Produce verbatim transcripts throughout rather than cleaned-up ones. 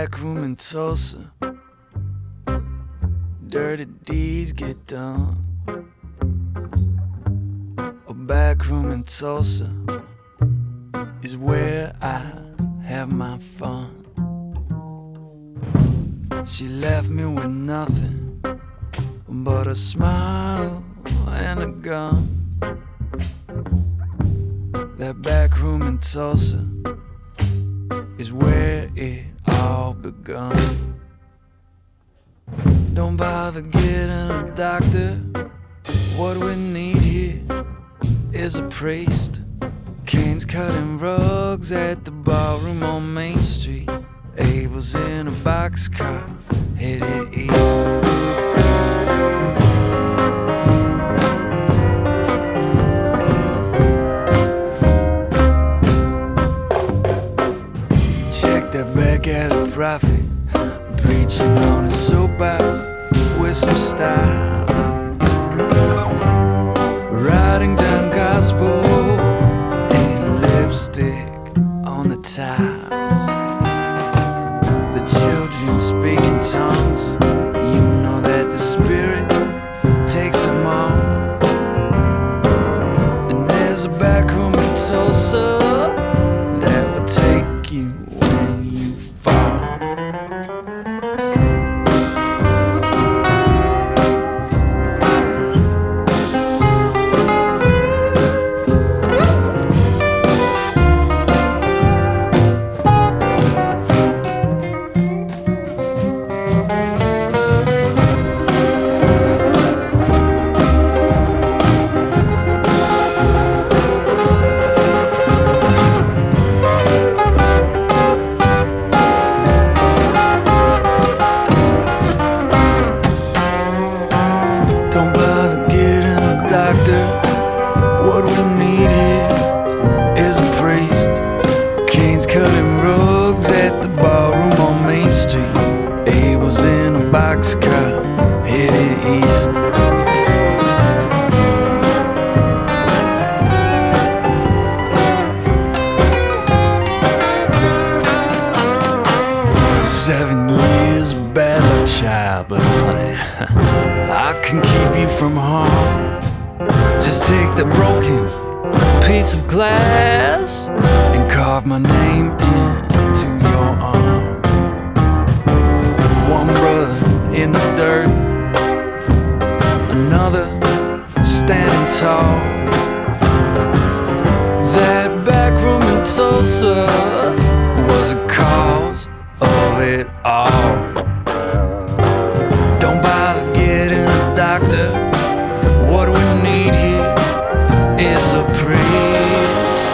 back room in Tulsa, dirty deeds get done. A back room in Tulsa is where I have my fun. She left me with nothing but a smile and a gun. That back room in Tulsa is where it all begun. Don't bother getting a doctor. What we need here is a priest. Cane's cutting rugs at the ballroom on Main Street. Abel's in a boxcar headed east. Check that back alley prophet, preaching on his soapbox with some style, writing down gospel and lipstick on the tiles. The children speak in tongues, you know that the Spirit takes them all. And there's a back room in Tulsa that will take you when you fall. Don't bother getting a doctor. What we need here is a priest. Cane's cutting rugs at the ballroom on Main Street. Abel's in a boxcar headed east. Seven years of bad luck, child, but honey, I can keep you from harm. Just take the broken piece of glass and carve my name into your arm. One brother in the dirt, another standing tall. That back room in Tulsa was a cause of it all. Don't bother getting a doctor. What we need here is a priest.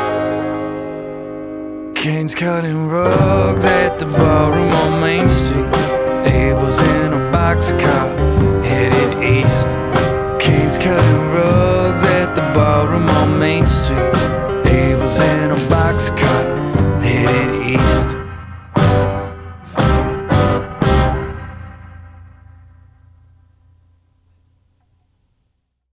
Cane's cutting rugs at the ballroom on Main Street. Abel's in a boxcar headed east. Cane's cutting rugs at the ballroom on Main Street.